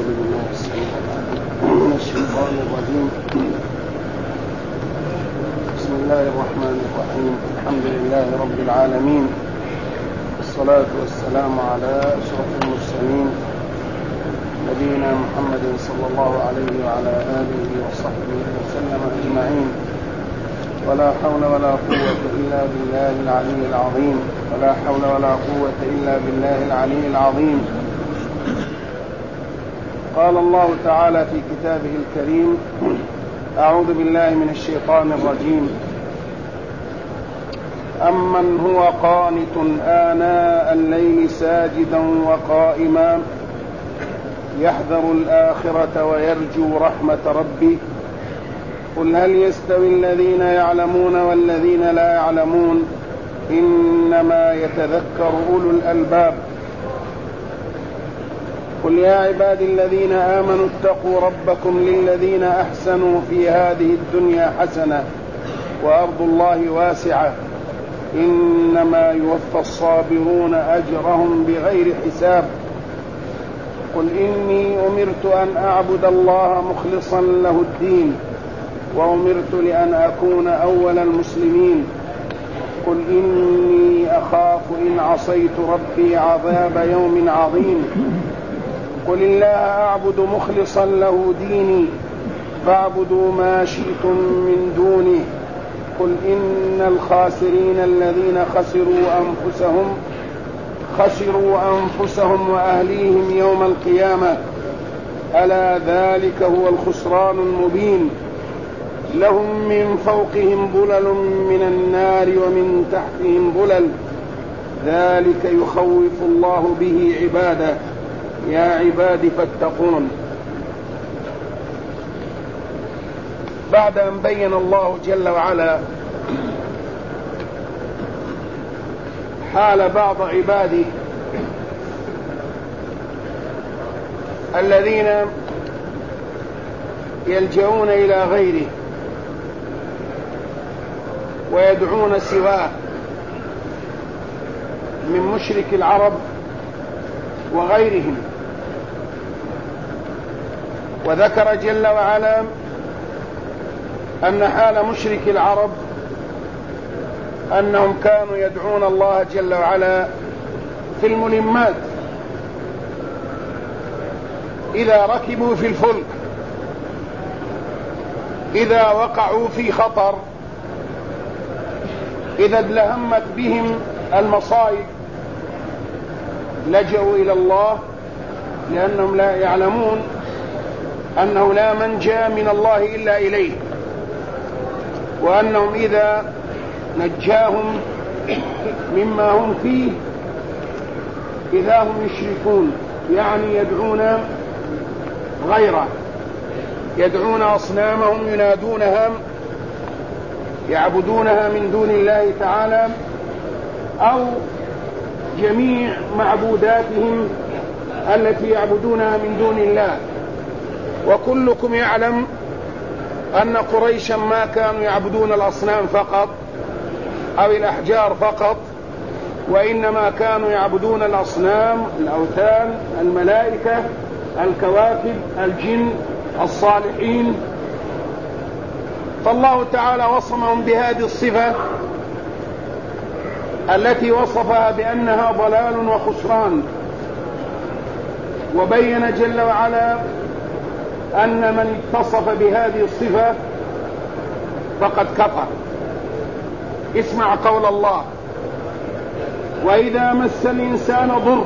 أعوذ بالله السميع العليم من الشيطان الرجيم. بسم الله الرحمن الرحيم. الحمد لله رب العالمين، والصلاة والسلام على أشرف المرسلين نبينا محمد صلى الله عليه وعلى آله وصحبه وسلم أجمعين. ولا حول ولا قوة إلا بالله العلي العظيم. ولا حول ولا قوة إلا بالله العلي العظيم. قال الله تعالى في كتابه الكريم: أعوذ بالله من الشيطان الرجيم. أمن هو قانت آناء الليل ساجدا وقائما يحذر الآخرة ويرجو رحمة ربه قل هل يستوي الذين يعلمون والذين لا يعلمون إنما يتذكر أولو الألباب. قل يا عبادي الذين آمنوا اتقوا ربكم للذين أحسنوا في هذه الدنيا حسنة وأرض الله واسعة إنما يوفى الصابرون أجرهم بغير حساب. قل إني أمرت أن أعبد الله مخلصا له الدين وأمرت لأن أكون أول المسلمين. قل إني أخاف إن عصيت ربي عذاب يوم عظيم. قل الله أعبد مخلصا له ديني فاعبدوا ما شئتم من دونه. قل إن الخاسرين الذين خسروا أنفسهم وأهليهم يوم القيامة ألا ذلك هو الخسران المبين. لهم من فوقهم ظلل من النار ومن تحتهم ظلل ذلك يخوف الله به عباده يا عباد فاتقون. بعد أن بين الله جل وعلا حال بعض عباده الذين يلجؤون إلى غيره ويدعون سواه من مشرك العرب وغيرهم، وذكر جل وعلا أن حال مشرك العرب أنهم كانوا يدعون الله جل وعلا في الملمات إذا ركبوا في الفلك، إذا وقعوا في خطر، إذا ادلهمت بهم المصائب لجأوا إلى الله، لأنهم لا يعلمون أنه لا منجا من الله إلا إليه، وأنهم إذا نجاهم مما هم فيه إذا هم يشركون، يعني يدعون غيره، يدعون أصنامهم ينادونها يعبدونها من دون الله تعالى أو جميع معبوداتهم التي يعبدونها من دون الله. وكلكم يعلم أن قريشا ما كانوا يعبدون الأصنام فقط أو الأحجار فقط، وإنما كانوا يعبدون الأصنام، الأوثان، الملائكة، الكواكب، الجن، الصالحين. فالله تعالى وصمهم بهذه الصفة التي وصفها بأنها ضلال وخسران، وبين جل وعلا أن من اتصف بهذه الصفة فقد كفر. اسمع قول الله: وإذا مس الإنسان ضر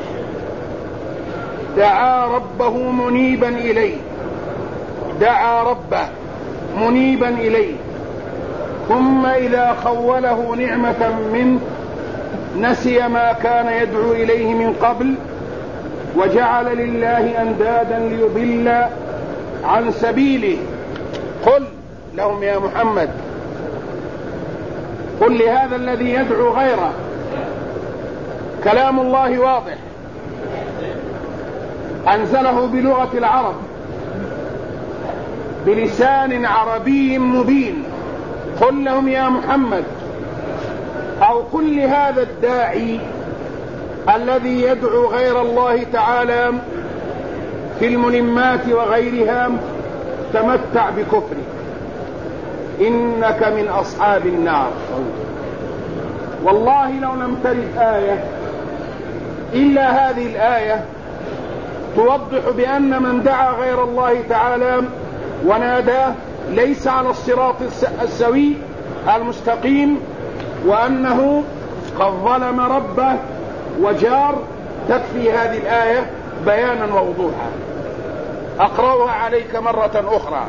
دعا ربه منيبا إليه، دعا ربه منيبا إليه، ثم إذا خوله نعمة منه نسي ما كان يدعو إليه من قبل وجعل لله أندادا ليضل عن سبيله. قل لهم يا محمد، قل لهذا الذي يدعو غيره، كلام الله واضح أنزله بلغة العرب بلسان عربي مبين. قل لهم يا محمد، أو قل لهذا الداعي الذي يدعو غير الله تعالى في الملمات وغيرها: تمتع بكفرك إنك من أصحاب النار. والله لو لم ترد آية إلا هذه الآية توضح بأن من دعا غير الله تعالى وناداه ليس على الصراط السوي المستقيم، وأنه قد ظلم ربه وجار. تكفي هذه الآية بيانا ووضوحا. أقرأها عليك مرة أخرى: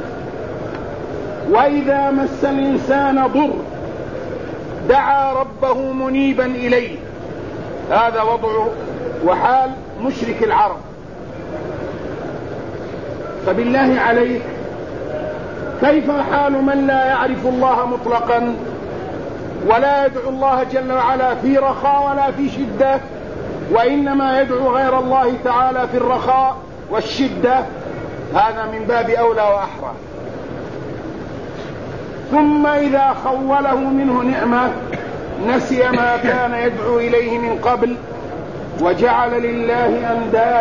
وإذا مس الإنسان ضر دعا ربه منيبا إليه. هذا وضع وحال مشرك العرب. فبالله عليك كيف حال من لا يعرف الله مطلقا ولا يدعو الله جل وعلا في رخاء ولا في شدة، وإنما يدعو غير الله تعالى في الرخاء والشدة؟ هذا من باب أولى وأحرى. ثم إذا خوله منه نعمة نسي ما كان يدعو إليه من قبل وجعل لله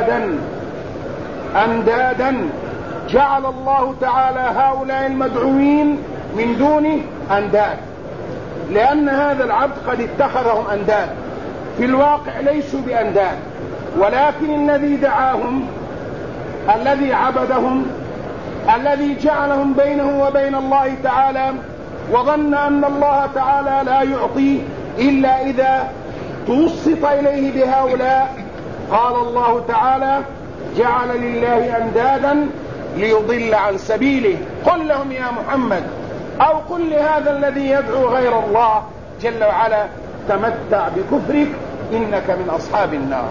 أندادا. جعل الله تعالى هؤلاء المدعوين من دونه أنداد، لأن هذا العبد قد اتخذهم أنداد. في الواقع ليسوا بأنداد، ولكن الذي دعاهم، الذي عبدهم، الذي جعلهم بينه وبين الله تعالى، وظن أن الله تعالى لا يعطي إلا إذا توسط إليه بهؤلاء. قال الله تعالى: جعل لله أندادا ليضل عن سبيله. قل لهم يا محمد، أو قل لهذا الذي يدعو غير الله جل وعلا: تمتع بكفرك إنك من أصحاب النار.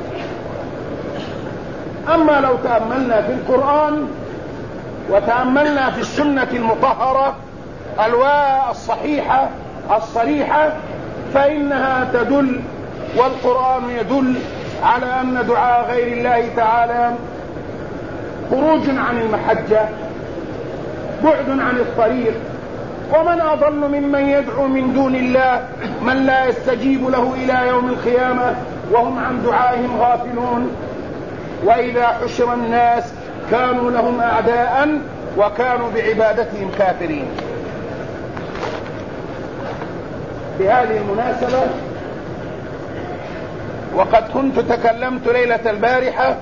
أما لو تأملنا في القرآن وتأملنا في السنة المطهرة الصحيحة الصريحة، فإنها تدل، والقرآن يدل على أن دعاء غير الله تعالى خروج عن المحجة، بعد عن الطريق. ومن أضل ممن يدعو من دون الله من لا يستجيب له إلى يوم القيامة وهم عن دعائهم غافلون. وإذا حشر الناس كانوا لهم أعداء وكانوا بعبادتهم كافرين. في هذه المناسبة، وقد كنت تكلمت ليلة البارحة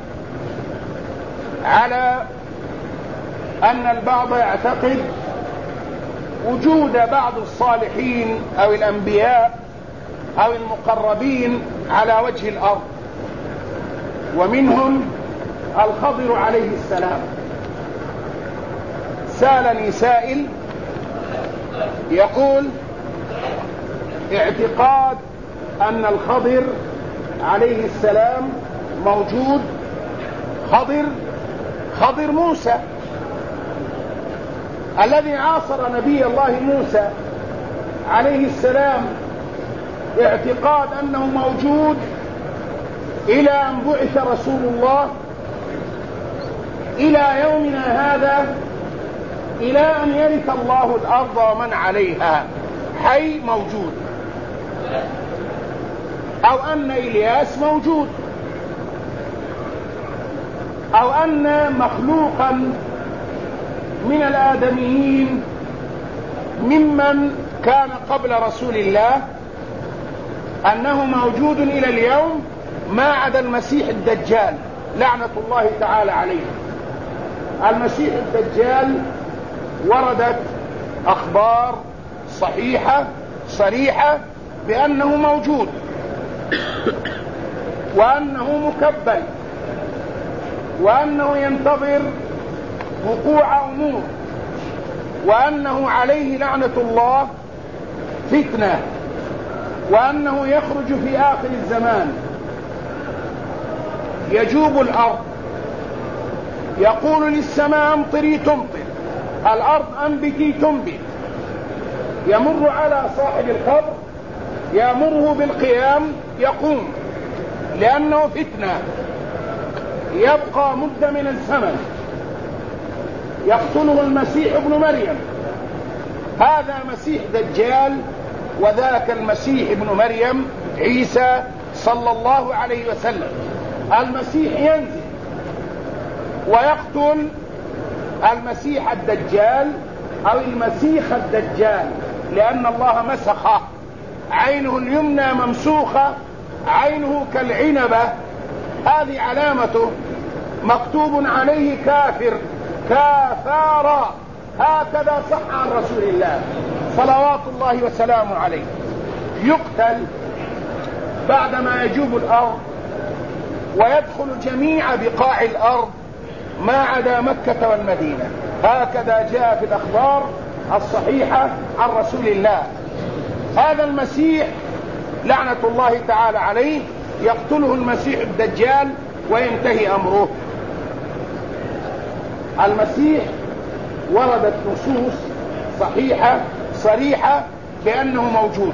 على أن البعض يعتقد وجود بعض الصالحين أو الأنبياء أو المقربين على وجه الأرض، ومنهم الخضر عليه السلام. سألني سائل يقول: اعتقاد أن الخضر عليه السلام موجود، خضر موسى الذي عاصر نبي الله موسى عليه السلام، اعتقاد أنه موجود إلى أن بعث رسول الله إلى يومنا هذا، إلى أن يرث الله الأرض ومن عليها، حي موجود. أو أن إلياس موجود، أو أن مخلوقا من الآدميين ممن كان قبل رسول الله أنه موجود إلى اليوم، ما عدا المسيح الدجال لعنة الله تعالى عليه. المسيح الدجال وردت أخبار صحيحة صريحة بأنه موجود، وأنه مكبل، وأنه ينتظر وقوع أمور، وأنه عليه لعنة الله فتنة، وأنه يخرج في آخر الزمان يجوب الأرض، يقول للسماء امطري تمطر، الأرض أنبتي تنبت، يمر على صاحب القبر يأمره بالقيام يقوم، لأنه فتنة، يبقى مدة من الزمن، يقتله المسيح ابن مريم. هذا مسيح دجال، وذاك المسيح ابن مريم عيسى صلى الله عليه وسلم. المسيح ينزل ويقتل المسيح الدجال أو المسيح الدجال، لأن الله مسخه، عينه اليمنى ممسوخة، عينه كالعنبة، هذه علامته، مكتوب عليه كافر كافارا، هكذا صح عن رسول الله صلوات الله وسلامه عليه. يقتل بعدما يجوب الأرض ويدخل جميع بقاع الأرض ما عدا مكة والمدينة، هكذا جاء في الأخبار الصحيحة عن رسول الله. هذا المسيح لعنة الله تعالى عليه يقتله المسيح الدجال وينتهي أمره. المسيح وردت نصوص صحيحة صريحة بأنه موجود.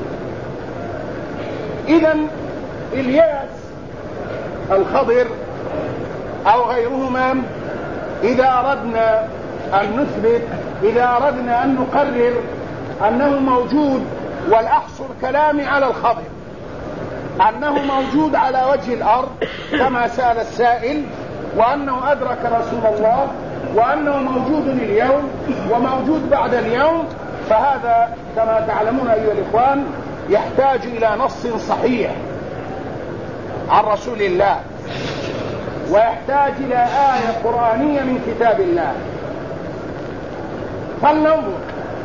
إذن إلياس، الخضر أو غيرهما، إذا أردنا أن نثبت، إذا أردنا أن نقرر أنه موجود، والأحصر كلامي على الخضر أنه موجود على وجه الأرض كما سأل السائل، وأنه أدرك رسول الله، وأنه موجود اليوم وموجود بعد اليوم، فهذا كما تعلمون أيها الإخوان يحتاج إلى نص صحيح عن رسول الله، ويحتاج إلى آية قرآنية من كتاب الله. فلننظر،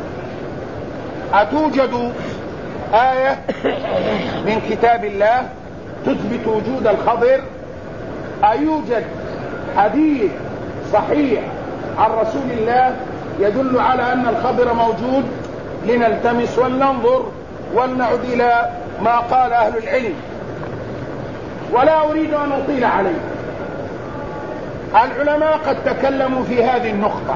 أتوجد آية من كتاب الله تثبت وجود الخضر؟ أيوجد حديث صحيح عن رسول الله يدل على أن الخضر موجود؟ لنلتمس ولننظر ولنعد إلى ما قال أهل العلم، ولا أريد أن أطيل عليه. العلماء قد تكلموا في هذه النقطة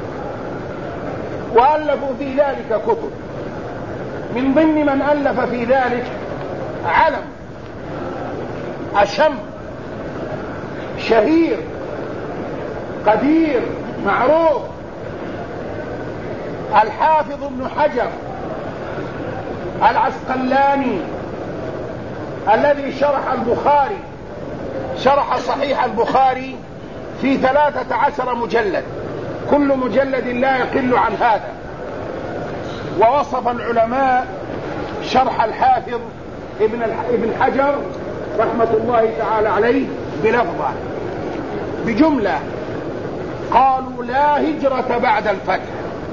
وألفوا في ذلك كتب، من ضمن من ألف في ذلك علم أشم شهير قدير معروف، الحافظ ابن حجر العسقلاني، الذي شرح البخاري، شرح صحيح البخاري في 13 مجلد، كل مجلد لا يقل عن هذا. ووصف العلماء شرح الحافظ ابن حجر رحمة الله تعالى عليه بلفظه بجملة، قالوا لا هجرة بعد الفتح.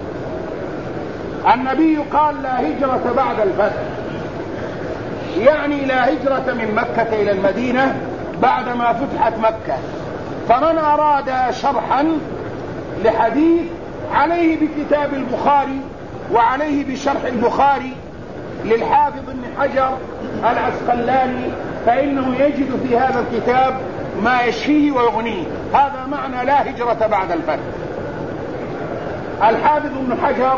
النبي قال لا هجرة بعد الفتح، يعني لا هجرة من مكة إلى المدينة بعدما فتحت مكة. فمن أراد شرحا لحديث عليه بكتاب البخاري وعليه بشرح البخاري للحافظ ابن حجر العسقلاني، فإنه يجد في هذا الكتاب ما يشفيه ويغنيه. هذا معنى لا هجرة بعد الفتح. الحافظ ابن حجر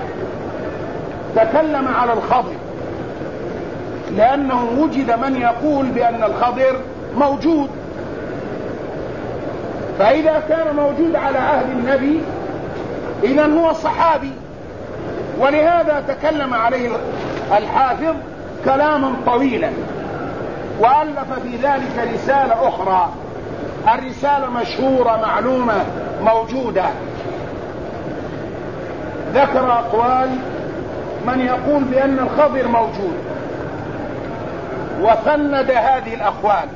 تكلم على الخضر لأنه وجد من يقول بأن الخضر موجود، فإذا كان موجود على عهد النبي إذن هو صحابي، ولهذا تكلم عليه الحافظ كلاما طويلا، وألف في ذلك رسالة أخرى. الرسالة مشهورة معلومة موجودة، ذكر أقوال من يقول بأن الخضر موجود، وفند هذه الأقوال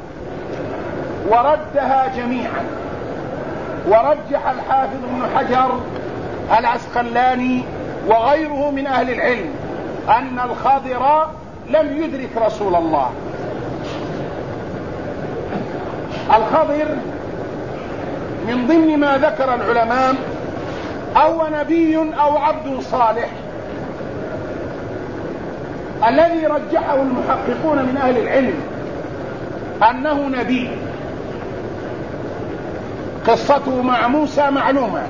وردها جميعا، ورجح الحافظ ابن حجر العسقلاني وغيره من أهل العلم أن الخضر لم يدرك رسول الله. الخضر من ضمن ما ذكر العلماء أو نبي أو عبد صالح. الذي رجحه المحققون من أهل العلم أنه نبي، قصته مع موسى معلومة.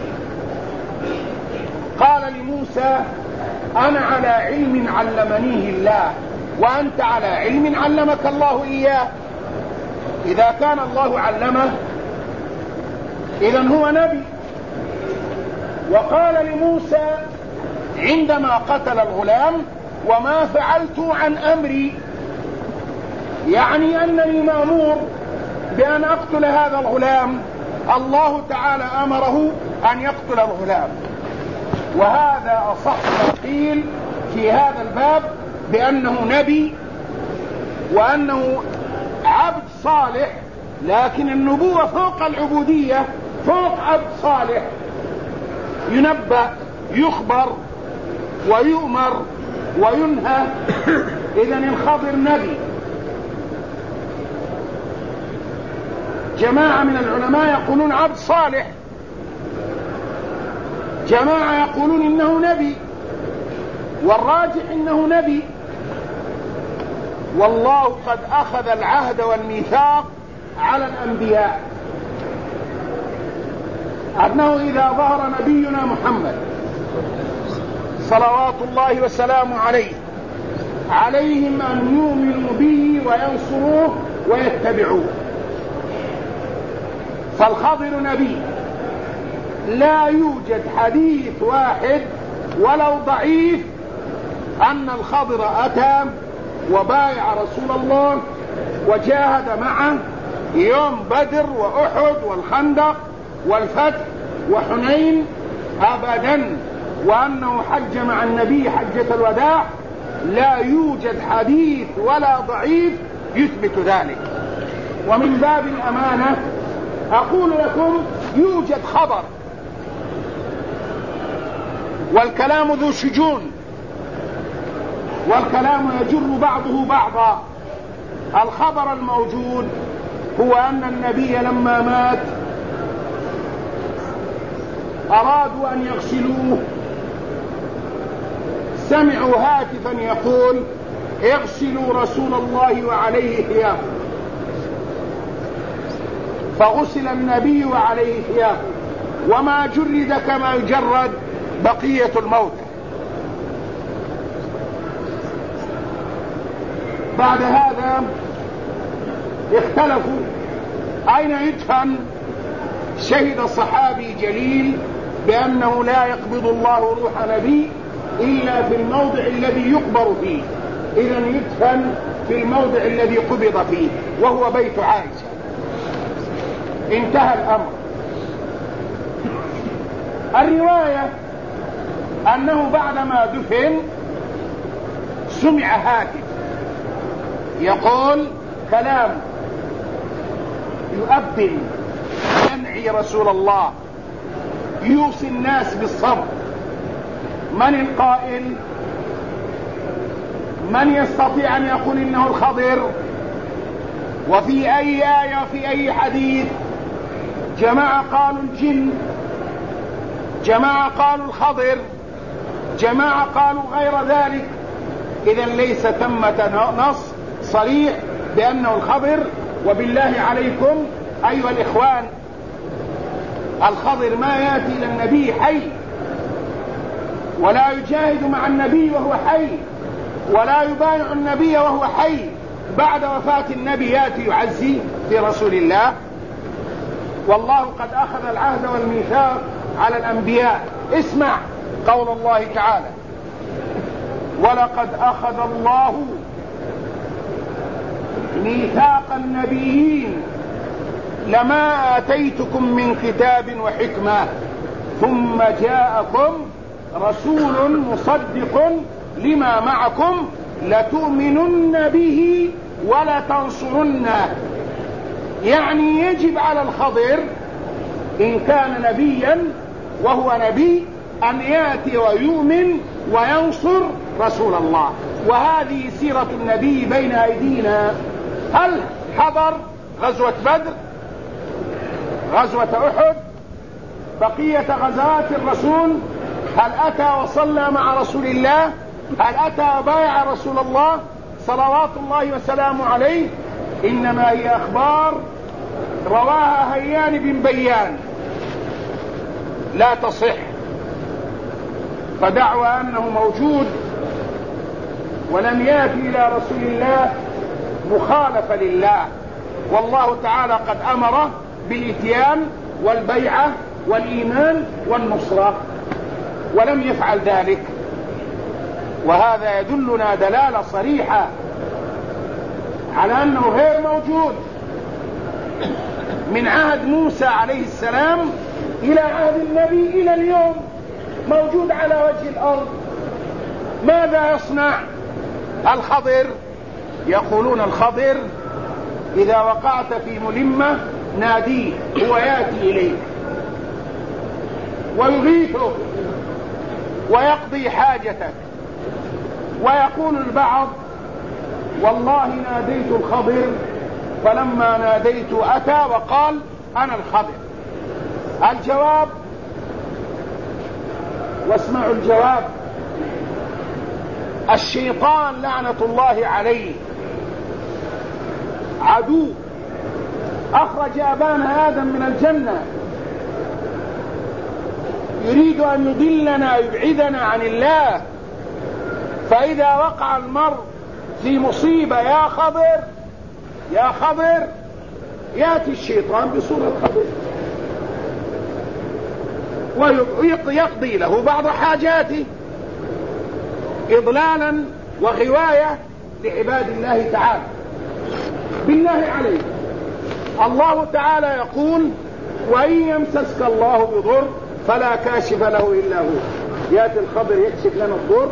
قال لموسى أنا على علم علمنيه الله وأنت على علم علمك الله إياه. إذا كان الله علمه إذن هو نبي. وقال لموسى عندما قتل الغلام وما فعلت عن أمري، يعني أنني مأمور بأن أقتل هذا الغلام الله تعالى أمره أن يقتل الغلام. وهذا أصح ما قيل في هذا الباب بأنه نبي وأنه عبد صالح، لكن النبوة فوق العبودية، فوق عبد صالح، ينبأ يخبر ويؤمر وينهى. إذن الخضر نبي. جماعة من العلماء يقولون عبد صالح، جماعة يقولون إنه نبي، والراجح إنه نبي. والله قد أخذ العهد والميثاق على الأنبياء أنه إذا ظهر نبينا محمد صلوات الله وسلامه عليه عليهم أن يؤمنوا به وينصروه ويتبعوه. فالخضر نبي. لا يوجد حديث واحد ولو ضعيف أن الخضر أتى وبايع رسول الله وجاهد معه يوم بدر وأحد والخندق والفتح وحنين أبدا، وأنه حج مع النبي حجة الوداع. لا يوجد حديث ولا ضعيف يثبت ذلك. ومن باب الأمانة أقول لكم يوجد خبر، والكلام ذو شجون، والكلام يجر بعضه بعضا. الخبر الموجود هو أن النبي لما مات أرادوا أن يغسلوه، سمعوا هاتفا يقول اغسلوا رسول الله وعليه ثيابه، فغسل النبي وعليه ثيابه، وما جرد كما يجرد بقية الموتى. بعد هذا اختلفوا أين يدفن. شهد صحابي جليل بأنه لا يقبض الله روح نبي إلا في الموضع الذي يقبر فيه، إذن يدفن في الموضع الذي قبض فيه وهو بيت عائشة. انتهى الأمر. الرواية أنه بعدما دفن سمع هاتف يقول كلام يؤبن ينعي رسول الله، يوصي الناس بالصبر. من القائل؟ من يستطيع أن يقول إنه الخضر؟ وفي أي آية وفي أي حديث؟ جماعة قالوا الجن، جماعة قالوا الخضر، جماعة قالوا غير ذلك. إذن ليس ثمة نص صريح بأنه الخضر. وبالله عليكم أيها الإخوان، الخضر ما يأتي إلى النبي حي، ولا يجاهد مع النبي وهو حي، ولا يبايع النبي وهو حي. بعد وفاة النبي يأتي يعزي برسول الله. والله قد أخذ العهد والميثاق على الأنبياء. اسمع قول الله تعالى ولقد أخذ الله ميثاق النبيين لما آتيتكم من كتاب وحكمة ثم جاءكم رسول مصدق لما معكم لتؤمنن به ولتنصرنه. يعني يجب على الخضر إن كان نبيا وهو نبي أن يأتي ويؤمن وينصر رسول الله. وهذه سيرة النبي بين أيدينا. هل حضر غزوة بدر، غزوة أحد، بقية غزوات الرسول؟ هل أتى وصلى مع رسول الله؟ هل أتى وبايع رسول الله صلوات الله وسلامه عليه؟ إنما هي أخبار رواها هيان بن بيان لا تصح. فدعوى أنه موجود ولم يأتي إلى رسول الله مخالفة لله. والله تعالى قد أمره بالإتيان والبيعة والإيمان والنصرة ولم يفعل ذلك. وهذا يدلنا دلالة صريحة على أنه غير موجود. من عهد موسى عليه السلام إلى عهد النبي إلى اليوم موجود على وجه الأرض. ماذا يصنع الخضر؟ يقولون الخضر إذا وقعت في ملمة ناديه، هو يأتي إليك ويغيثك ويقضي حاجتك. ويقول البعض والله ناديت الخضر فلما ناديت أتى وقال أنا الخضر. الجواب، واسمعوا الجواب، الشيطان لعنة الله عليه عدو أخرج أبانا آدم من الجنة، يريد أن يضلنا يبعدنا عن الله. فإذا وقع المرء في مصيبة يا خضر يا خضر، يأتي الشيطان بصورة خضر ويقضي له بعض حاجاته إضلالا وغواية لعباد الله تعالى. بالله عليك، الله تعالى يقول وإن يمسسك الله بضر فلا كاشف له إلا هو. يأتي الخضر يكشف لنا الضر،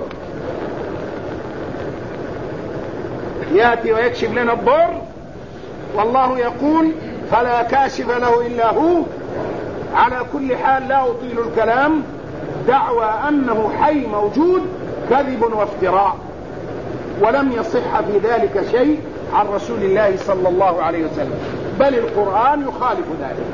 يأتي ويكشف لنا الضر، والله يقول فلا كاشف له إلا هو. على كل حال لا أطيل الكلام، دعوى أنه حي موجود كذب وافتراء، ولم يصح في ذلك شيء عن رسول الله صلى الله عليه وسلم، بل القرآن يخالف ذلك.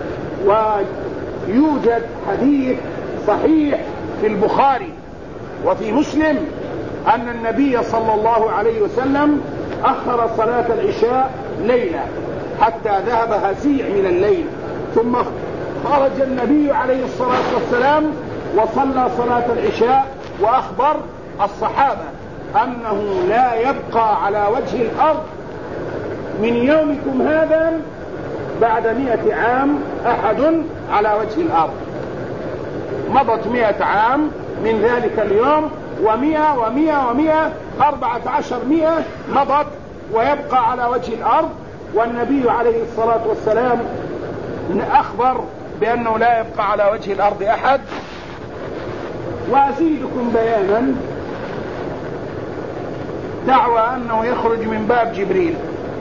ويوجد حديث صحيح في البخاري وفي مسلم أن النبي صلى الله عليه وسلم أخر صلاة العشاء ليلة حتى ذهب هزيع من الليل، ثم خرج النبي عليه الصلاة والسلام وصلى صلاة العشاء، وأخبر الصحابة أنه لا يبقى على وجه الأرض من يومكم هذا بعد 100 عام أحد على وجه الأرض. مضت 100 عام من ذلك اليوم، 1400 مضت ويبقى على وجه الأرض. والنبي عليه الصلاة والسلام أخبر بأنه لا يبقى على وجه الأرض أحد. وأزيدكم بيانا، دعوى أنه يخرج من باب جبريل،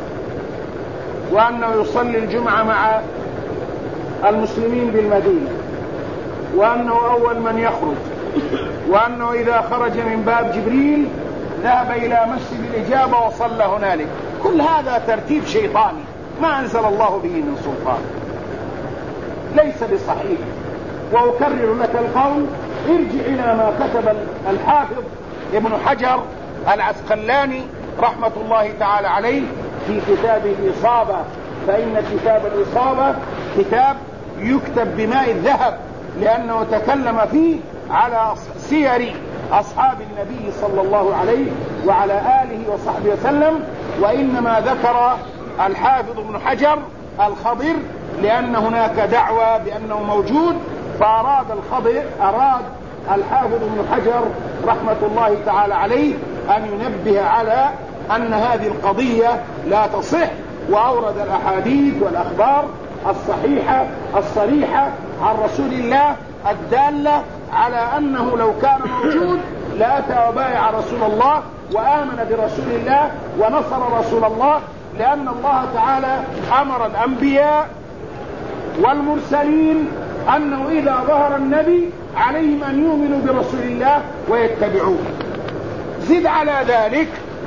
وأنه يصلي الجمعة مع المسلمين بالمدينة، وأنه أول من يخرج، وأنه إذا خرج من باب جبريل ذهب إلى مسجد الإجابة وصلى هنالك. كل هذا ترتيب شيطاني ما أنزل الله به من سلطان، ليس بصحيح. وأكرر لك القول، ارجع إلى ما كتب الحافظ ابن حجر العسقلاني رحمة الله تعالى عليه في كتاب الإصابة، فإن كتاب الإصابة كتاب يكتب بماء الذهب، لأنه تكلم فيه على سير أصحاب النبي صلى الله عليه وعلى آله وصحبه وسلم. وإنما ذكر الحافظ ابن حجر الخضر لأن هناك دعوة بأنه موجود، فأراد الحافظ ابن حجر رحمة الله تعالى عليه أن ينبه على أن هذه القضية لا تصح، وأورد الأحاديث والأخبار الصحيحة الصريحة عن رسول الله الدالة على أنه لو كان موجود لأتى وبايع رسول الله وآمن برسول الله ونصر رسول الله، لأن الله تعالى أمر الأنبياء والمرسلين أنه إذا ظهر النبي عليهم أن يؤمنوا برسول الله ويتبعوه. زد على ذلك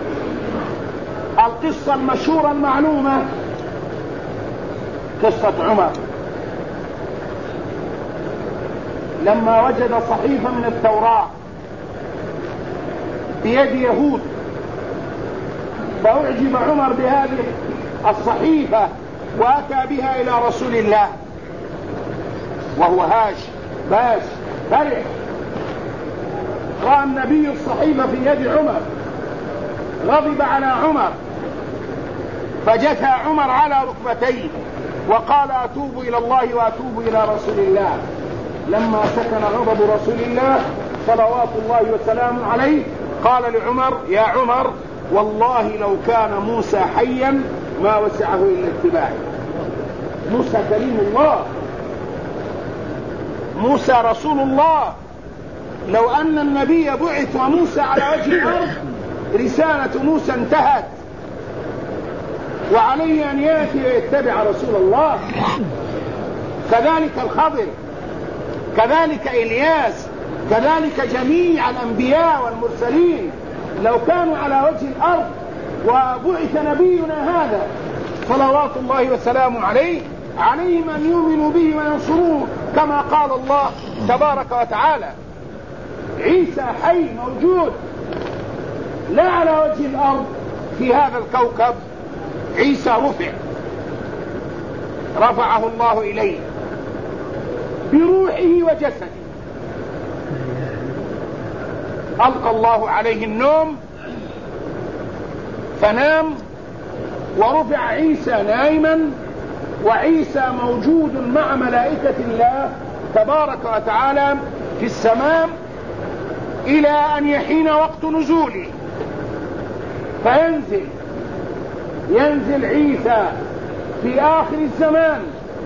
القصة المشهورة المعلومة، قصة عمر لما وجد صحيفة من التوراة بيد يهود، فأعجب عمر بهذه الصحيفة وأتى بها إلى رسول الله وهو باش فرح. رأى النبي الصحيفة في يد عمر، غضب على عمر، فجثى عمر على ركبتيه وقال أتوب إلى الله وأتوب إلى رسول الله. لما سكن غضب رسول الله صلوات الله وسلامه عليه قال لعمر: يا عمر، والله لو كان موسى حيا ما وسعه إلا اتباعي. موسى كليم الله، موسى رسول الله. لو أن النبي بعث وموسى على وجه الأرض رسالة موسى انتهت، وعليه أن يأتي ويتبع رسول الله. كذلك الخضر، كذلك إلياس، كذلك جميع الأنبياء والمرسلين لو كانوا على وجه الأرض وبعث نبينا هذا صلوات الله وسلامه عليه، عليهم أن يؤمنوا به وينصروه كما قال الله تبارك وتعالى. عيسى حي موجود لا على وجه الأرض في هذا الكوكب، عيسى رفعه الله إليه بروحه وجسده. ألقى الله عليه النوم فنام ورفع عيسى نائما، وعيسى موجود مع ملائكة الله تبارك وتعالى في السماء إلى أن يحين وقت نزوله، ينزل عيسى في آخر الزمان.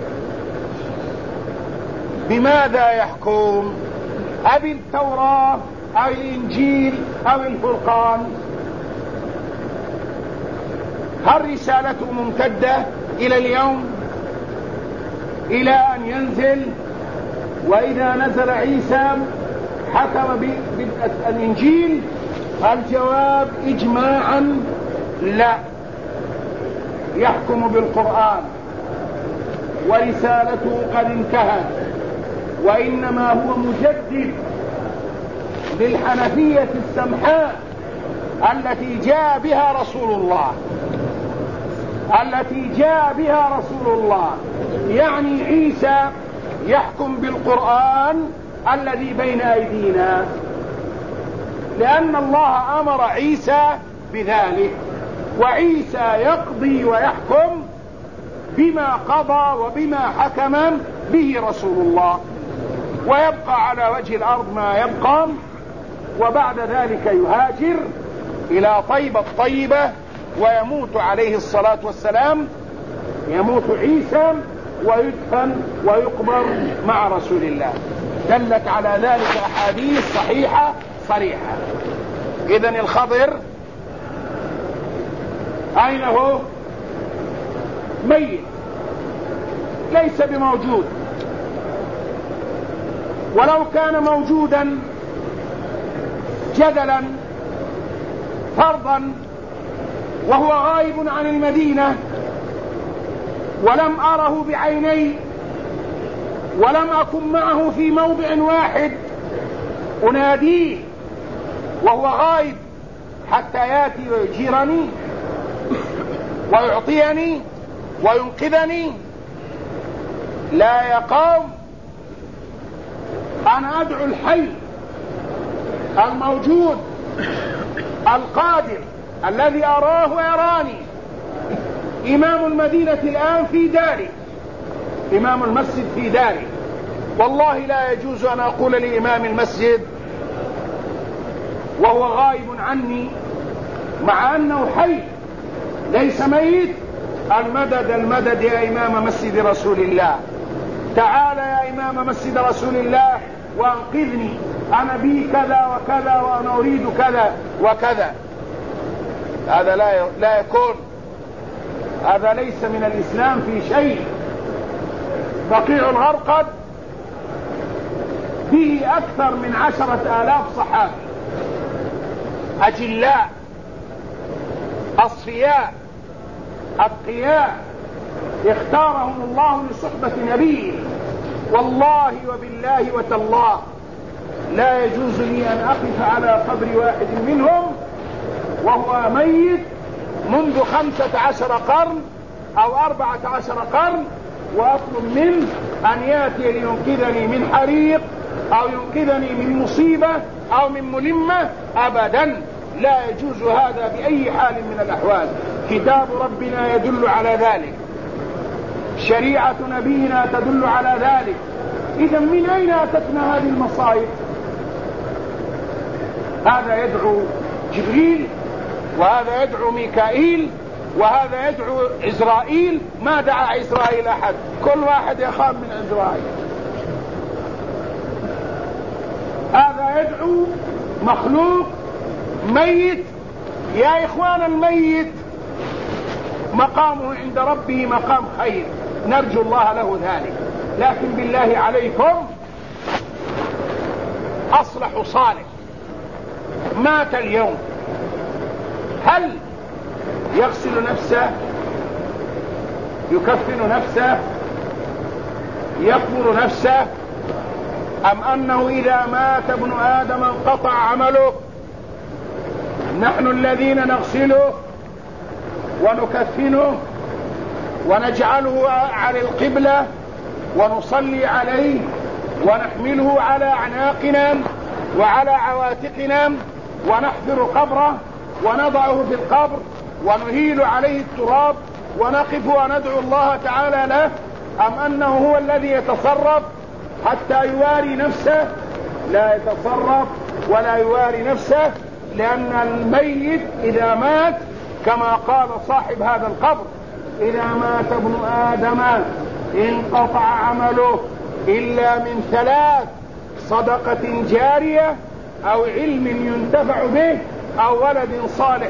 بماذا يحكم؟ أبي التوراة أو الإنجيل أو الفرقان؟ هل رسالته ممتدة إلى اليوم إلى أن ينزل؟ وإذا نزل عيسى حكم بالإنجيل؟ الجواب إجماعا لا، يحكم بالقرآن ورسالته قد انتهت، وإنما هو مجدد للحنفية السمحاء التي جاء بها رسول الله، يعني عيسى يحكم بالقرآن الذي بين أيدينا، لأن الله أمر عيسى بذلك، وعيسى يقضي ويحكم بما قضى وبما حكم به رسول الله، ويبقى على وجه الأرض ما يبقى، وبعد ذلك يهاجر إلى طيبة الطيبة ويموت عليه الصلاة والسلام، يموت عيسى ويدفن ويقبر مع رسول الله. دلت على ذلك أحاديث صحيحة صريحة. إذن الخضر أين هو؟ ميت، ليس بموجود. ولو كان موجودا جدلا فرضا وهو غائب عن المدينة ولم أره بعيني ولم أكن معه في موضع واحد أناديه وهو غائب حتى يأتي ويجيرني ويعطيني وينقذني، لا يا قوم، أنا أدعو الحي الموجود القادر الذي أراه ويراني. إمام المدينة الآن في داري، إمام المسجد في داري، والله لا يجوز أن أقول لإمام المسجد وهو غائب عني مع أنه حي ليس ميت: المدد المدد يا إمام مسجد رسول الله، تعال يا إمام مسجد رسول الله وانقذني، أنا بي كذا وكذا وأنا أريد كذا وكذا. هذا لا يكون، هذا ليس من الإسلام في شيء. بقيع الغرقد به أكثر من 10,000 صحابي أجلاء أصفياء أتقياء اختارهم الله لصحبة نبيه. والله وبالله وتالله لا يجوز لي أن أقف على قبر واحد منهم وهو ميت منذ 15 قرن أو 14 قرن وأطلب منه أن يأتي لينقذني من حريق أو ينقذني من مصيبة أو من ملمة. أبدا لا يجوز هذا بأي حال من الأحوال. كتاب ربنا يدل على ذلك، شريعة نبينا تدل على ذلك. إذا من أين أتتنا هذه المصائب؟ هذا يدعو جبريل وهذا يدعو ميكائيل وهذا يدعو إسرائيل، ما دعا إسرائيل أحد، كل واحد يخاف من إسرائيل. هذا يدعو مخلوق ميت. يا إخوان، الميت مقامه عند ربه مقام خير، نرجو الله له ذلك، لكن بالله عليكم أصلح صالح مات اليوم، هل يغسل نفسه، يكفن نفسه، يقبر نفسه، أم أنه إذا مات ابن آدم انقطع عمله؟ نحن الذين نغسله ونكفنه ونجعله على القبلة ونصلي عليه ونحمله على أعناقنا وعلى عواتقنا ونحفر قبره ونضعه في القبر ونهيل عليه التراب ونقف وندعو الله تعالى له، أم أنه هو الذي يتصرف حتى يواري نفسه؟ لا يتصرف ولا يواري نفسه، لأن الميت إذا مات كما قال صاحب هذا القبر: إذا مات ابن آدم انقطع عمله إلا من ثلاث: صدقة جارية، أو علم ينتفع به، أو ولد صالح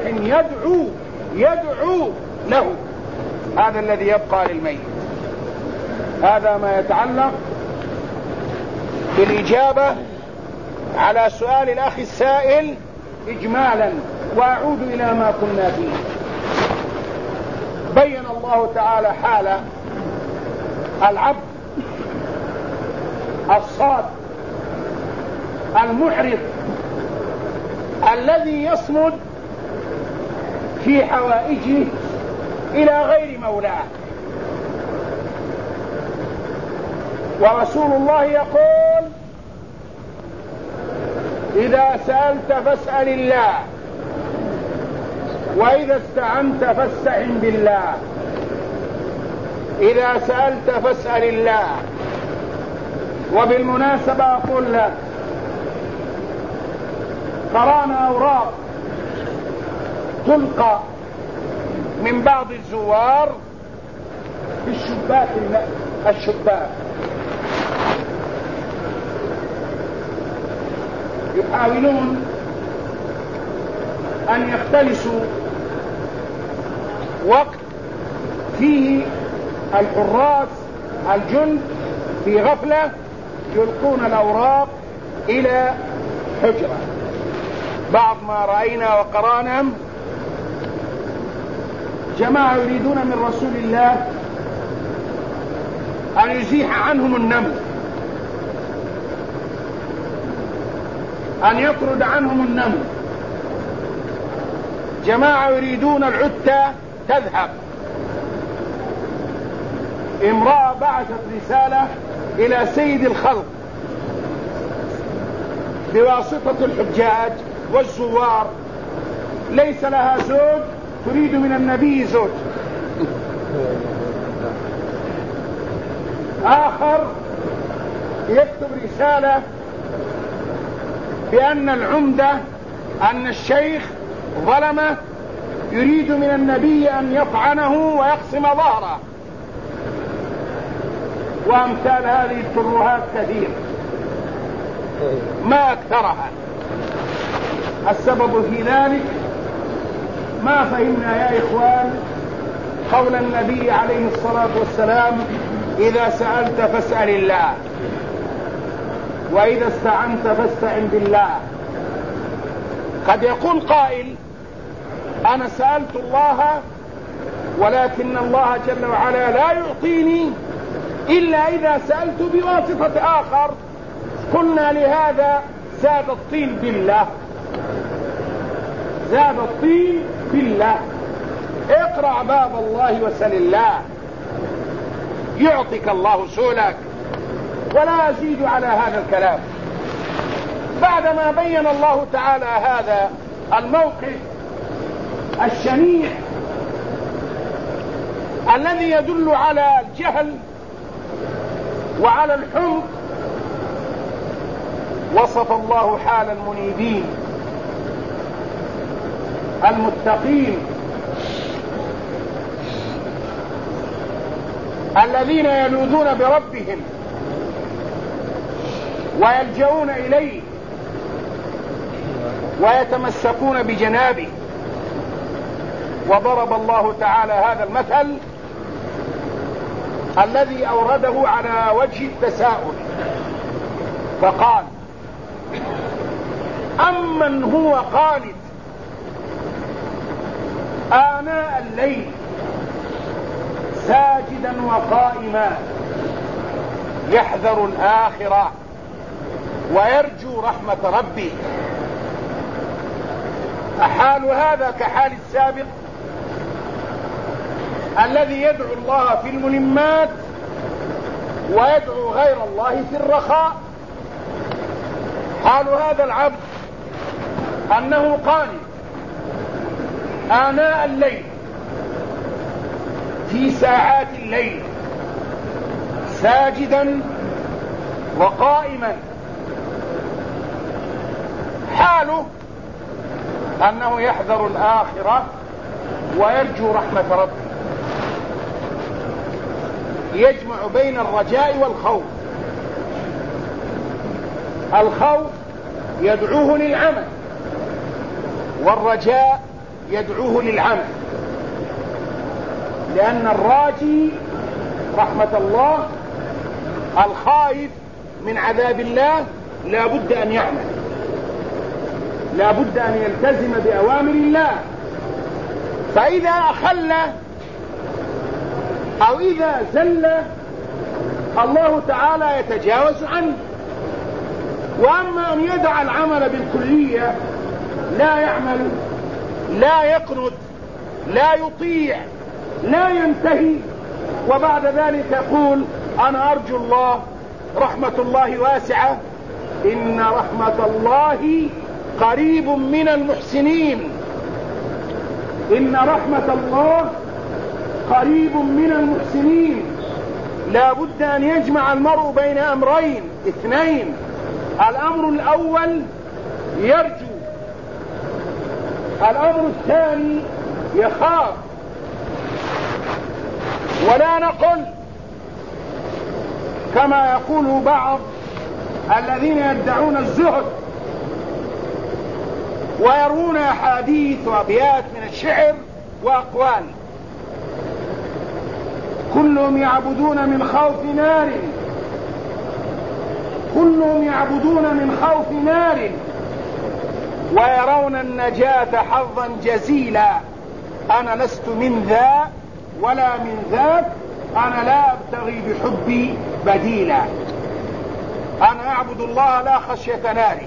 يدعو له. هذا الذي يبقى للميت. هذا ما يتعلق بالإجابة على سؤال الأخ السائل إجمالا، وأعود إلى ما كنا فيه. بين الله تعالى حال العبد الصاد المعرض الذي يصمد في حوائجه إلى غير مولاه. ورسول الله يقول: إذا سألت فاسأل الله، وإذا استعنت فاستعن بالله. إذا سألت فاسأل الله. وبالمناسبة أقول لك، قرأنا أوراق تلقى من بعض الزوار في الشباك يحاولون أن يختلسوا وقت فيه الحراس الجند في غفلة يلقون الأوراق إلى حجرة. بعض ما رأينا وقرانا جماعة يريدون من رسول الله أن يزيح عنهم النمل، أن يطرد عنهم النمل. جماعة يريدون العتة تذهب. امرأة بعثت رسالة إلى سيد الخلق بواسطة الحجاج والزوار، ليس لها زوج، تريد من النبي زوج. آخر يكتب رسالة بأن العمدة، أن الشيخ ظلمه، يريد من النبي أن يطعنه ويقسم ظهره. وأمثال هذه الترهات كثير ما أكثرها. السبب في ذلك ما فهمنا يا إخوان قول النبي عليه الصلاة والسلام: إذا سألت فاسأل الله، وإذا استعنت فاستعن بالله. قد يقول قائل: أنا سألت الله، ولكن الله جل وعلا لا يعطيني إلا إذا سألت بواسطة آخر. قلنا لهذا: زاد الطين بالله، زاد الطين بالله. اقرأ باب الله وسل الله، يعطيك الله سؤلك. ولا أزيد على هذا الكلام. بعدما بين الله تعالى هذا الموقف الشنيع الذي يدل على الجهل وعلى الحمق، وصف الله حال المنيبين المتقين الذين يلوذون بربهم ويلجؤون إليه ويتمسكون بجنابه. وضرب الله تعالى هذا المثل الذي أورده على وجه التساؤل فقال: أمن هو قانت آناء الليل ساجدا وقائما يحذر الآخرة ويرجو رحمة ربه. أحال هذا كحال السابق الذي يدعو الله في الملمات ويدعو غير الله في الرخاء؟ حال هذا العبد أنه قانت آناء الليل في ساعات الليل ساجدا وقائما، حاله أنه يحذر الآخرة ويرجو رحمة ربه، يجمع بين الرجاء والخوف. الخوف يدعوه للعمل والرجاء يدعوه للعمل، لأن الراجي رحمة الله الخائف من عذاب الله لا بد أن يعمل، لا بد أن يلتزم بأوامر الله. فإذا أخل أو إذا زل الله تعالى يتجاوز عنه. وأما أن يدع العمل بالكلية، لا يعمل، لا يقنط، لا يطيع، لا ينتهي، وبعد ذلك يقول: أنا أرجو الله، رحمة الله واسعة، إن رحمة الله قريب من المحسنين، إن رحمة الله قريب من المحسنين. لا بد أن يجمع المرء بين أمرين اثنين: الأمر الأول يرجو، الأمر الثاني يخاف. ولا نقل كما يقول بعض الذين يدعون الزهد ويرون أحاديث وأبيات من الشعر وأقوال: كلهم يعبدون من خوف نار، كلهم يعبدون من خوف نار، ويرون النجاة حظا جزيلا. أنا لست من ذا ولا من ذاك، أنا لا أبتغي بحبي بديلا. أنا أعبد الله لا خشية ناري،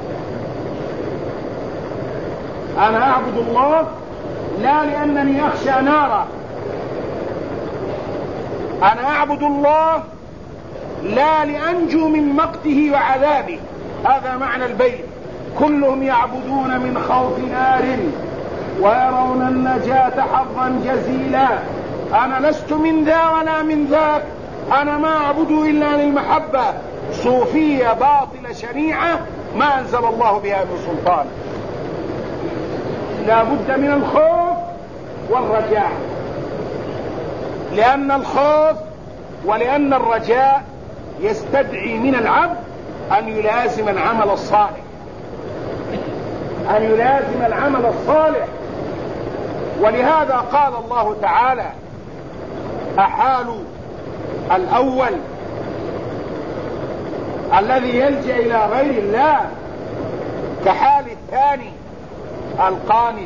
أنا أعبد الله لا لأنني أخشى نارا، أنا أعبد الله لا لأنجو من مقته وعذابه. هذا معنى البيت: كلهم يعبدون من خوف نار ويرون النجاة حظا جزيلا. أنا لست من ذا ولا من ذاك، أنا ما أعبد إلا للمحبة، صوفية باطلة شنيعة ما أنزل الله بها من سلطان. لا بد من الخوف والرجاء، لأن الخوف ولأن الرجاء يستدعي من العبد أن يلازم العمل الصالح، أن يلازم العمل الصالح. ولهذا قال الله تعالى: أحال الأول الذي يلجأ إلى غير الله كحال الثاني القانت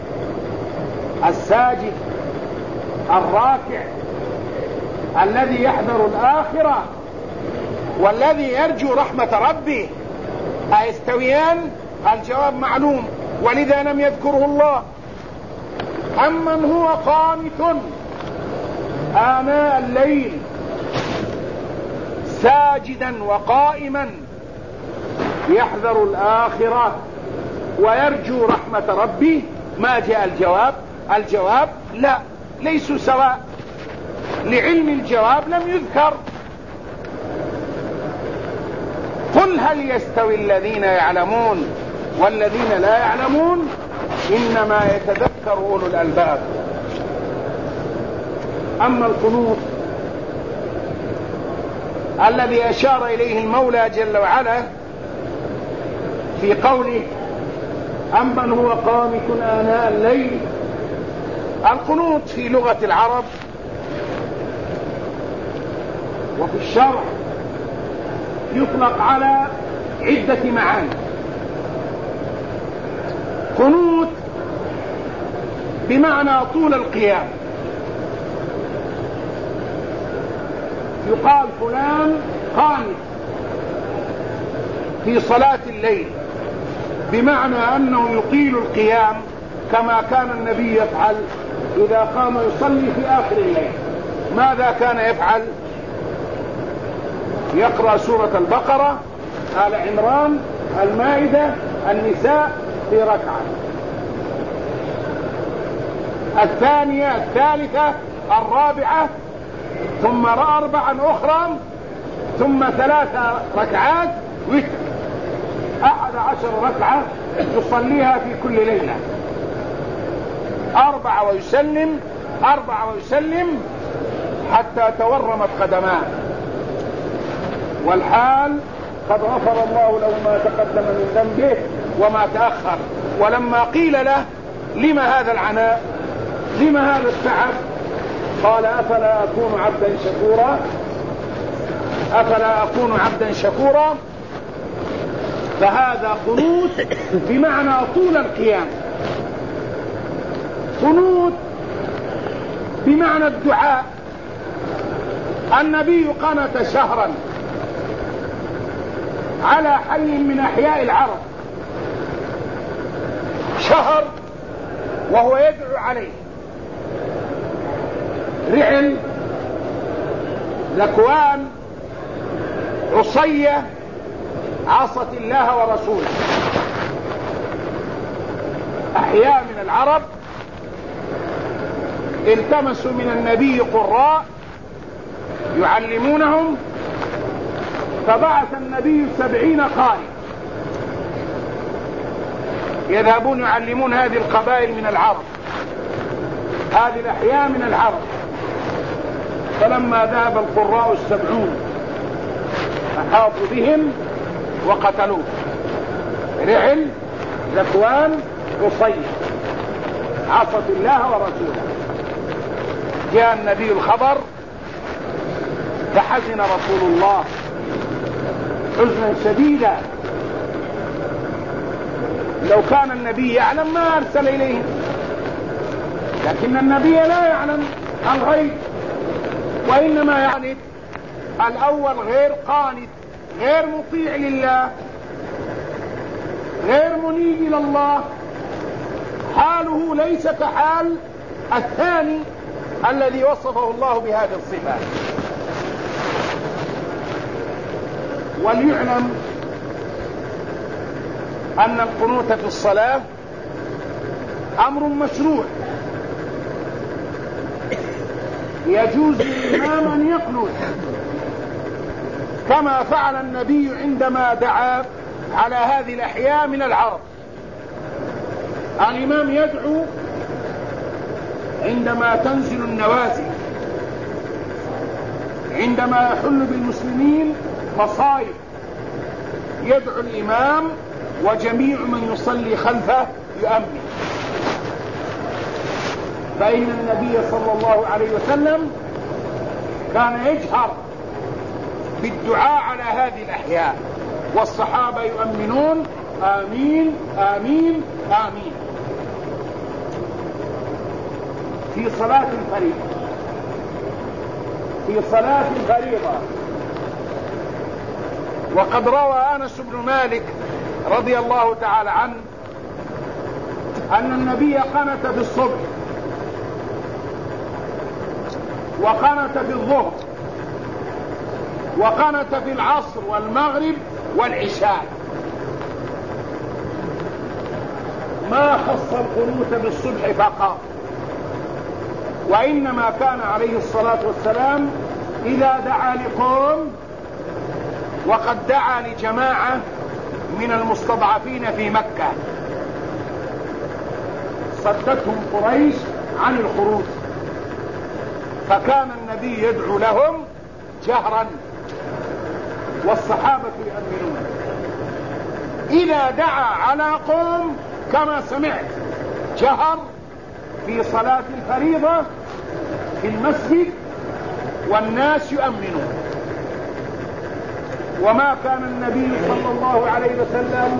الساجد الراكع الذي يحذر الآخرة والذي يرجو رحمة ربه. أيستويان؟ الجواب معلوم، ولذا لم يذكره الله. أمن هو قانت آناء الليل ساجدا وقائما يحذر الآخرة ويرجو رحمة ربه، ما جاء الجواب؟ الجواب لا، ليسوا سواء، لعلم الجواب لم يذكر. قل هل يستوي الذين يعلمون والذين لا يعلمون، إنما يتذكر أولو الألباب. أما القنوط الذي أشار إليه المولى جل وعلا في قوله أمن هو قانت آناء الليل. القنوت في لغة العرب وفي الشرع يطلق على عدة معاني. قنوت بمعنى طول القيام، يقال فلان قانت في صلاة الليل، بمعنى أنه يطيل القيام كما كان النبي يفعل إذا قام يصلي في آخر الليل. ماذا كان يفعل؟ يقرأ سورة البقرة، آل عمران، المائدة، النساء في ركعة، الثانية، الثالثة، الرابعة، ثم 4 أخرى، ثم 3 ركعات وتر، 11 ركعة يصليها في كل ليلة، 4 ويسلم، 4 ويسلم، حتى تورمت قدماه، والحال قد غفر الله له ما تقدم من ذنبه وما تأخر. ولما قيل له لما هذا العناء، لما هذا التعب، قال أفلا أكون عبدا شكورا، أفلا أكون عبدا شكورا. فهذا قنوت بمعنى طول القيام، قنوت بمعنى الدعاء. النبي قنت شهرا على حي من أحياء العرب، شهر وهو يدعو عليه. رعل، ذكوان، عصية، عصت الله ورسوله، أحياء من العرب التمسوا من النبي قراء يعلمونهم، فبعث النبي 70 قارئ يذهبون يعلمون هذه القبائل من العرب، هذه الأحياء من العرب. فلما ذهب القراء 70 أحاطوا بهم وقتلوه. رعل، ذكوان، عصية، عصت الله ورسوله. جاء النبي الخبر فحزن رسول الله حزنا شديدا. لو كان النبي يعلم ما أرسل إليهم، لكن النبي لا يعلم الغيب، وإنما يعني الأول غير قانت، غير مطيع لله، غير منيب إلى الله، حاله ليس كحال الثاني الذي وصفه الله بهذه الصفات. وليعلم أن القنوت في الصلاة أمر مشروع، يجوز للإمام أن يقنت كما فعل النبي عندما دعا على هذه الأحياء من العرب. الإمام يدعو عندما تنزل النوازل، عندما يحل بالمسلمين مصائب، يدعو الإمام وجميع من يصلي خلفه يؤمن. فإن النبي صلى الله عليه وسلم كان يجهر بالدعاء على هذه الأحياء، والصحابة يؤمنون آمين آمين آمين. في صلاة الفريضة، في صلاة الفريضة، وقد روى أنس بن مالك رضي الله تعالى عنه أن النبي قنت في الصبح، وقنت في الظهر، وقنت في العصر والمغرب والعشاء. ما خص القنوت بالصبح فقط، وإنما كان عليه الصلاة والسلام إذا دعا لقوم، وقد دعا لجماعة من المستضعفين في مكة صدتهم قريش عن الخروج، فكان النبي يدعو لهم جهرا والصحابة يؤمنون. إذا دعا على قوم كما سمعت جهر في صلاة الفريضة في المسجد والناس يؤمنون. وما كان النبي صلى الله عليه وسلم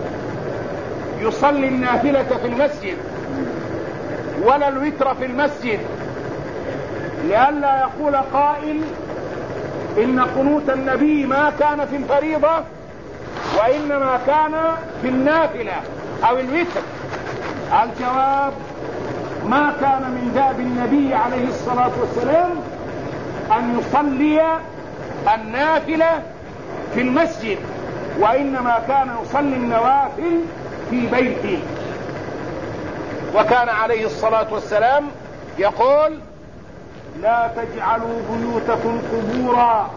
يصلي النافلة في المسجد ولا الوتر في المسجد، لئلا يقول قائل إن قنوت النبي ما كان في الفريضة وإنما كان في النافلة أو الوتر. الجواب: ما كان من دأب النبي عليه الصلاة والسلام أن يصلي النافلة في المسجد، وإنما كان يصلي النوافل في بيته. وكان عليه الصلاة والسلام يقول: لا تجعلوا بيوتكم قبورا،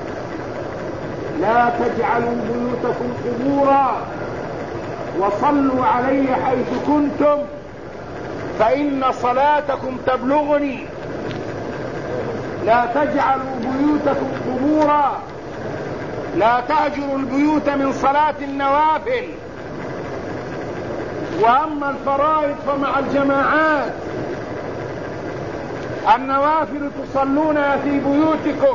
لا تجعلوا بيوتكم قبورا وصلوا علي حيث كنتم فإن صلاتكم تبلغني. لا تجعلوا بيوتكم قبورا، لا تهجروا البيوت من صلاة النوافل. وأما الفرائض فمع الجماعات. النوافل تصلونها في بيوتكم،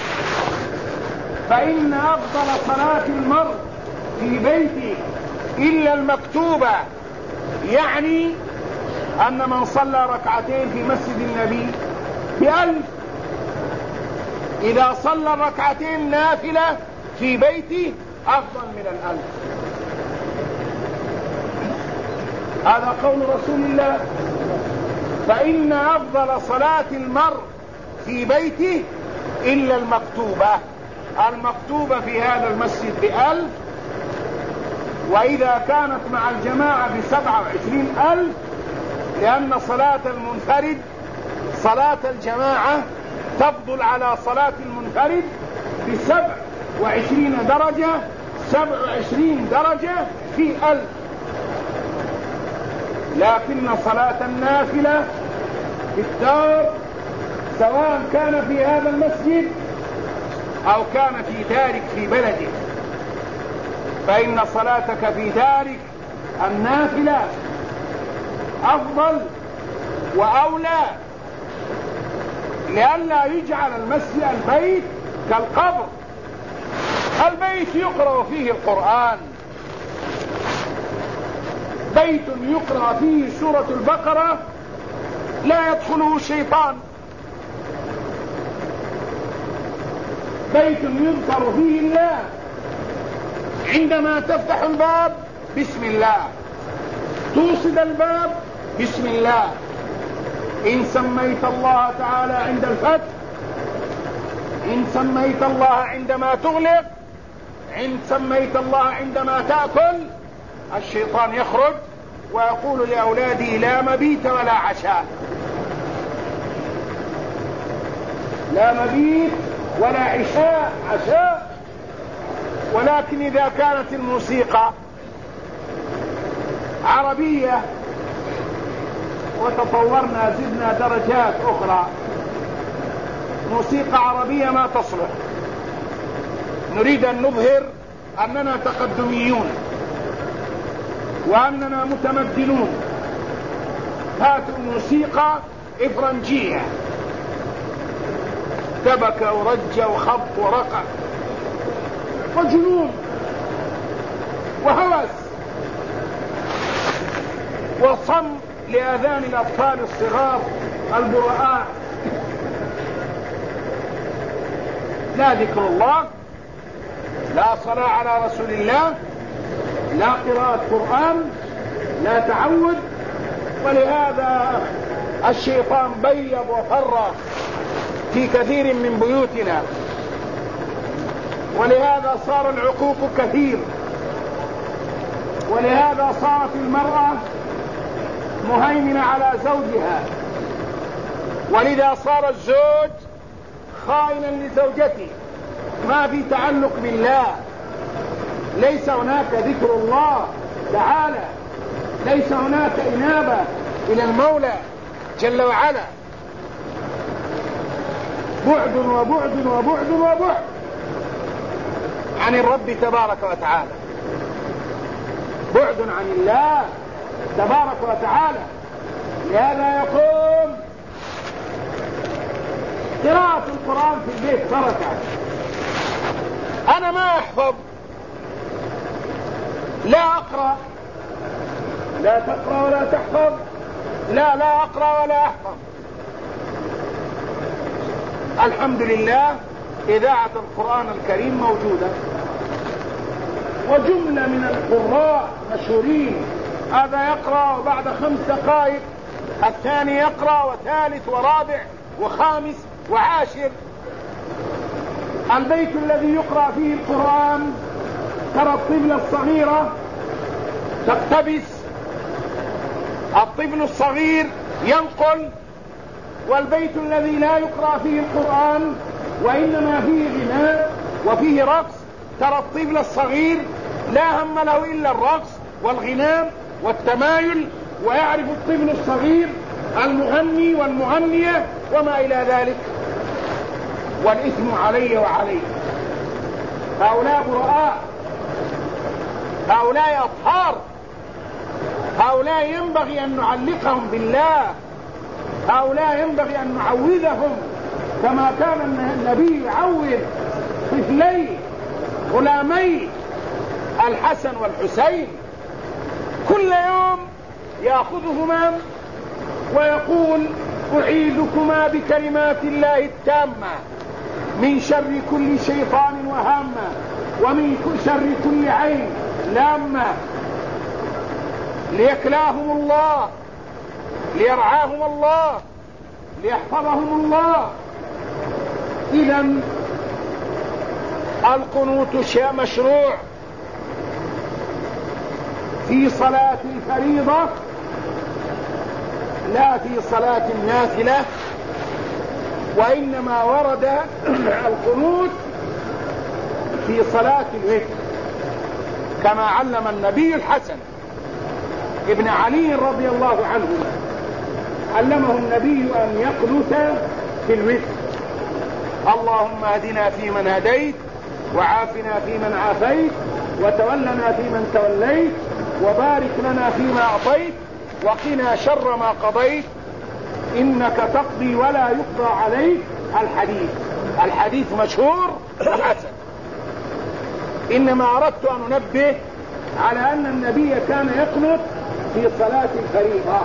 فإن أفضل صلاة المرء في بيته إلا المكتوبة، يعني أن من صلى ركعتين في مسجد النبي ب1000، إذا صلى ركعتين نافلة في بيته أفضل من 1000. هذا قول رسول الله. فإن أفضل صلاة المرء في بيته إلا المكتوبة. المكتوبة في هذا المسجد ب1000، وإذا كانت مع الجماعة ب27,000، لأن صلاة المنفرد صلاة الجماعة تفضل على صلاة المنفرد ب27 درجة، 27 درجة في 1000. لكن صلاة النافلة في الدار سواء كان في هذا المسجد أو كان في دارك في بلدك، فإن صلاتك في دارك النافلة أفضل وأولى، لئلا يجعل المسجد البيت كالقبر. البيت يقرأ فيه القرآن، بيت يقرأ فيه سورة البقرة لا يدخله الشيطان، بيت يذكر فيه الله، عندما تفتح الباب بسم الله، توصد الباب بسم الله. إن سميت الله تعالى عند الفتح، إن سميت الله عندما تغلق، إن سميت الله عندما تأكل، الشيطان يخرج ويقول لأولادي لا مبيت ولا عشاء، لا مبيت ولا عشاء. ولكن إذا كانت الموسيقى عربية وتطورنا زدنا درجات أخرى، موسيقى عربية ما تصلح، نريد أن نظهر أننا تقدميون وأننا متمدنون، هاتوا موسيقى إفرنجية، دبكة ورجة وخبط ورقع وجنون وهوس وصم لآذان الأطفال الصغار البراء. لا ذكر الله، لا صلاة على رسول الله، لا قراءة قرآن، لا تعود. ولهذا الشيطان بيض وفر في كثير من بيوتنا، ولهذا صار العقوق كثير، ولهذا صارت المرأة مهيمنة على زوجها، ولذا صار الزوج خائنا لزوجته، ما في تعلق بالله، ليس هناك ذكر الله تعالى، ليس هناك إنابة إلى المولى جل وعلا، بعد وبعد وبعد وبعد. عن الرب تبارك وتعالى، بعد عن الله تبارك وتعالى. لهذا يقوم قراءة القرآن في البيت بركة. أنا ما أحفظ، لا أقرأ، لا تقرأ ولا تحفظ، لا أقرأ ولا أحفظ. الحمد لله إذاعة القرآن الكريم موجودة، وجملة من القراء مشهورين، هذا يقرأ وبعد 5 دقائق الثاني يقرأ، وثالث ورابع وخامس وعاشر. البيت الذي يقرأ فيه القرآن ترى الطفل الصغيرة تقتبس، الطفل الصغير ينقل. والبيت الذي لا يقرأ فيه القرآن وإنما فيه غناء وفيه رقص، ترى الطفل الصغير لا هم له إلا الرقص والغناء والتمايل، ويعرف الطفل الصغير المغني والمغنية وما إلى ذلك، والإثم علي وعليه. هؤلاء براء، هؤلاء أطهار، هؤلاء ينبغي أن نعلقهم بالله، هؤلاء ينبغي أن نعوذهم كما كان النبي يعوذ طفلي غلامي الحسن والحسين، كل يوم يأخذهما ويقول أعيذكما بكلمات الله التامة من شر كل شيطان وهامة، ومن شر كل عين لامة، ليكلاهم الله، ليرعاهم الله، ليحفظهم الله. إذن القنوت شيء مشروع في صلاة الفريضة، لا في صلاة النافلة، وإنما ورد القنوت في صلاة الوتر، كما علم النبي الحسن ابن علي رضي الله عنه، علمه النبي أن يقنت في الوتر: اللهم اهدنا فيمن هديت، وعافنا فيمن عافيت، وتولنا فيمن توليت، وبارك لنا فيما أعطيت، وقنا شر ما قضيت، إنك تقضي ولا يقضى عليك. الحديث مشهور حسن. إنما أردت أن أنبه على أن النبي كان يقنت في صلاة الفريضة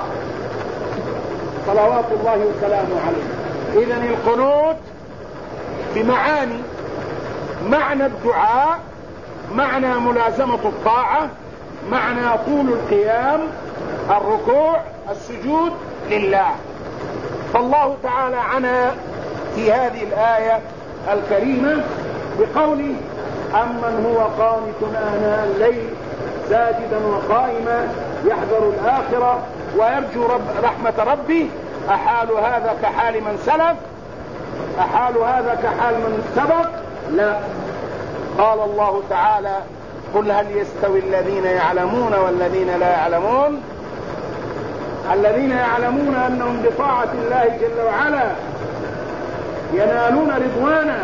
صلوات الله وسلامه عليه. إذن القنوت بمعاني: معنى الدعاء، معنى ملازمة الطاعة، معنى طول القيام، الركوع، السجود لله. فالله تعالى عنا في هذه الآية الكريمة بقوله: أمن هو قانت آناء الليل ساجدا وقائما يحذر الآخرة ويرجو رحمة ربه، أحال هذا كحال من سلف؟ أحال هذا كحال من سبق؟ لا. قال الله تعالى: قل هل يستوي الذين يعلمون والذين لا يعلمون؟ الذين يعلمون أنهم بطاعة الله جل وعلا ينالون رضوانا،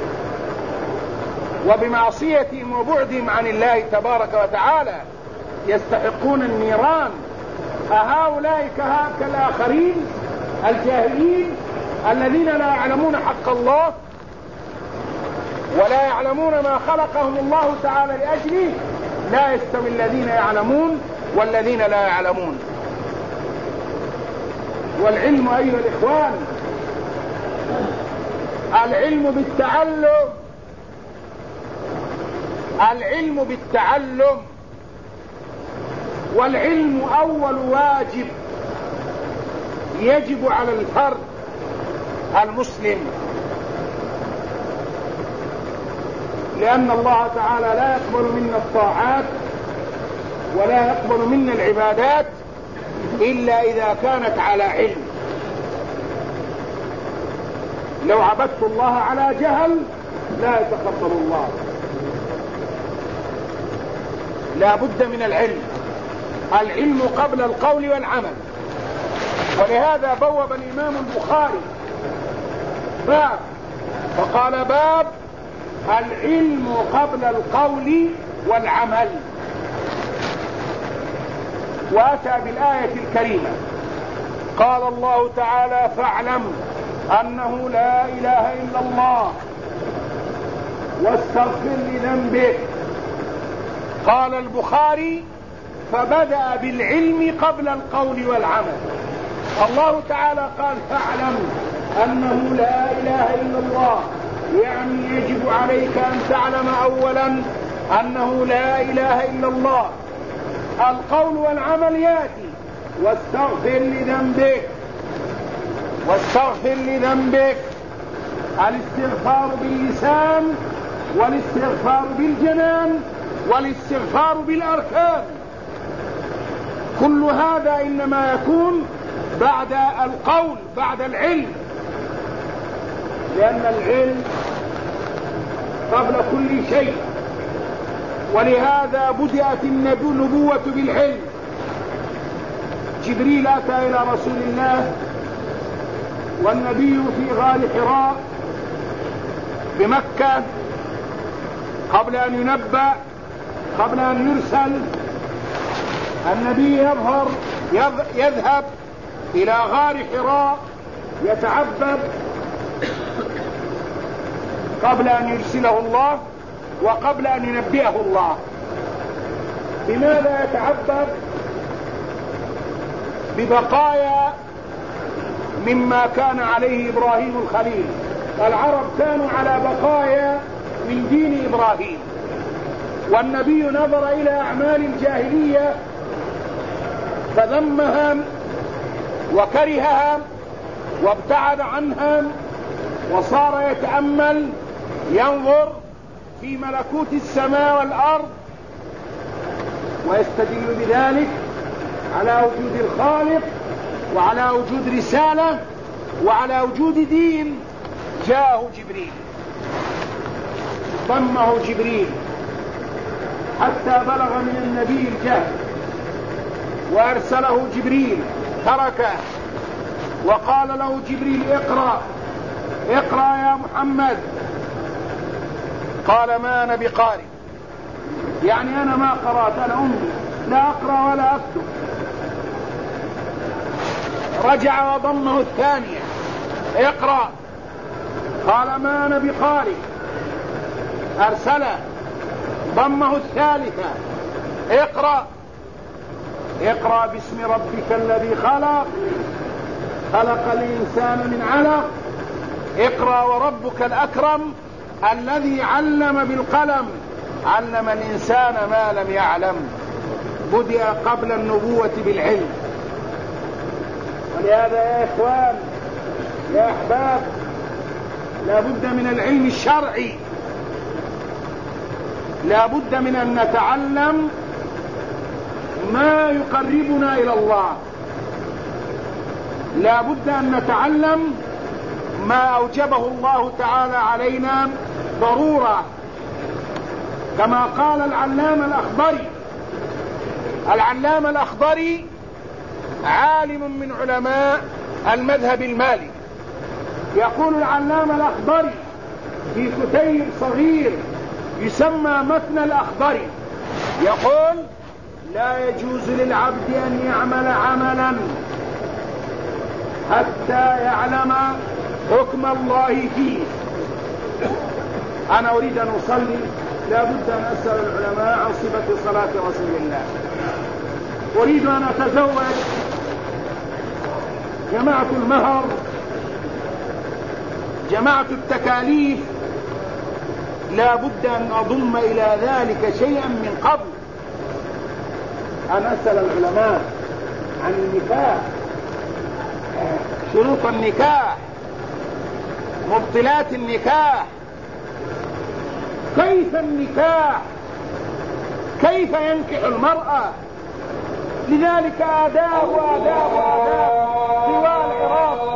وبمعصيتهم وبعدهم عن الله تبارك وتعالى يستحقون النيران. أهؤلاء كالآخرين الجاهلين الذين لا يعلمون حق الله ولا يعلمون ما خلقهم الله تعالى لأجله؟ لا يستوي الذين يعلمون والذين لا يعلمون. والعلم أيها الإخوان، العلم بالتعلم، العلم بالتعلم، والعلم أول واجب يجب على الفرد المسلم، لأن الله تعالى لا يقبل منا الطاعات ولا يقبل منا العبادات إلا إذا كانت على علم. لو عبدت الله على جهل لا يتقبل الله. لا بد من العلم، العلم قبل القول والعمل. ولهذا بوب الإمام البخاري باب فقال: باب العلم قبل القول والعمل. وأتى بالآية الكريمة قال الله تعالى فاعلم أنه لا إله إلا الله واستغفر لذنبك. قال البخاري فبدأ بالعلم قبل القول والعمل. الله تعالى قال فاعلم أنه لا إله إلا الله، يعني يجب عليك أن تعلم أولا أنه لا إله إلا الله. القول والعمل يأتي واستغفر لذنبك. واستغفر لذنبك الاستغفار باللسان والاستغفار بالجنان والاستغفار بالأركان. كل هذا إنما يكون بعد القول، بعد العلم، لأن العلم قبل كل شيء. ولهذا بدأت النبوة بالعلم. جبريل أتى إلى رسول الله والنبي في غار حراء بمكة قبل أن ينبأ، قبل أن يرسل. النبي يذهب إلى غار حراء يتعبد قبل أن يرسله الله وقبل أن ينبئه الله. بماذا يتعبد؟ ببقايا مما كان عليه إبراهيم الخليل. العرب كانوا على بقايا من دين إبراهيم، والنبي نظر إلى أعمال الجاهلية فذمها وكرهها وابتعد عنها، وصار يتأمل ينظر في ملكوت السماء والأرض ويستدل بذلك على وجود الخالق وعلى وجود رسالة وعلى وجود دين. جاءه جبريل، ضمه جبريل حتى بلغ من النبي الجهل، وأرسله جبريل تركه وقال له جبريل اقرأ اقرأ يا محمد. قال ما أنا بقارئ، يعني أنا ما قرأت، أنا أمي لا أقرأ ولا أكتب. رجع وضمه الثانية اقرأ، قال ما أنا بقارئ. أرسله ضمه الثالثة اقرأ اقرأ باسم ربك الذي خلق خلق الإنسان من علق اقرأ وربك الأكرم الذي علم بالقلم علم الإنسان ما لم يعلم. بدأ قبل النبوة بالعلم. ولهذا يا إخوان يا أحباب لا بد من العلم الشرعي، لا بد من أن نتعلم ما يقربنا إلى الله، لا بد أن نتعلم ما أوجبه الله تعالى علينا ضرورة، كما قال العلامة الأخضري عالم من علماء المذهب المالكي. يقول العلامة الأخضري في كتيب صغير يسمى متن الأخضري، يقول لا يجوز للعبد أن يعمل عملا حتى يعلم حكم الله فيه. أنا أريد أن أصلي، لا بد أن أسأل العلماء عن صفة صلاة رسول الله. أريد أن أتزوج، جمعت المهر، جمعت التكاليف، لا بد أن أضم إلى ذلك شيئا من قبل أن أسأل العلماء عن النكاح، شروط النكاح، مبطلات النكاح، كيف النكاح، كيف ينكح المرأة. لذلك آداب طوال العراق